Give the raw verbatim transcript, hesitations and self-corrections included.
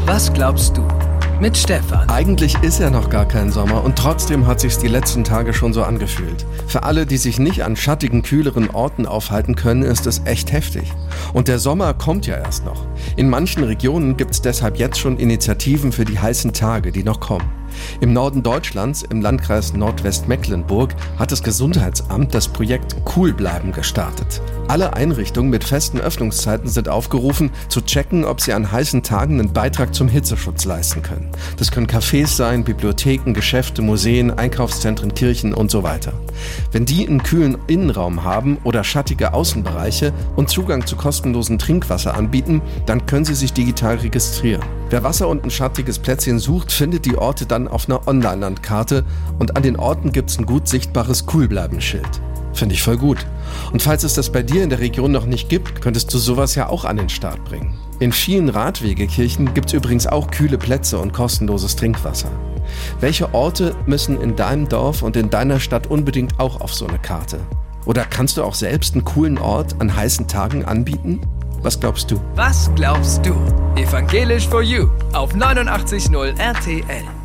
Was glaubst du? Mit Stefan. Eigentlich ist ja noch gar kein Sommer und trotzdem hat sich's die letzten Tage schon so angefühlt. Für alle, die sich nicht an schattigen, kühleren Orten aufhalten können, ist es echt heftig. Und der Sommer kommt ja erst noch. In manchen Regionen gibt's deshalb jetzt schon Initiativen für die heißen Tage, die noch kommen. Im Norden Deutschlands, im Landkreis Nordwestmecklenburg, hat das Gesundheitsamt das Projekt Cool bleiben gestartet. Alle Einrichtungen mit festen Öffnungszeiten sind aufgerufen, zu checken, ob sie an heißen Tagen einen Beitrag zum Hitzeschutz leisten können. Das können Cafés sein, Bibliotheken, Geschäfte, Museen, Einkaufszentren, Kirchen und so weiter. Wenn die einen kühlen Innenraum haben oder schattige Außenbereiche und Zugang zu kostenlosem Trinkwasser anbieten, dann können sie sich digital registrieren. Wer Wasser und ein schattiges Plätzchen sucht, findet die Orte dann auf einer Online-Landkarte und an den Orten gibt's ein gut sichtbares Cool-Bleiben-Schild. Finde ich voll gut. Und falls es das bei dir in der Region noch nicht gibt, könntest du sowas ja auch an den Start bringen. In vielen Radwegekirchen gibt's übrigens auch kühle Plätze und kostenloses Trinkwasser. Welche Orte müssen in deinem Dorf und in deiner Stadt unbedingt auch auf so eine Karte? Oder kannst du auch selbst einen coolen Ort an heißen Tagen anbieten? Was glaubst du? Was glaubst du? Evangelisch for You auf neunundachtzig Komma null R T L.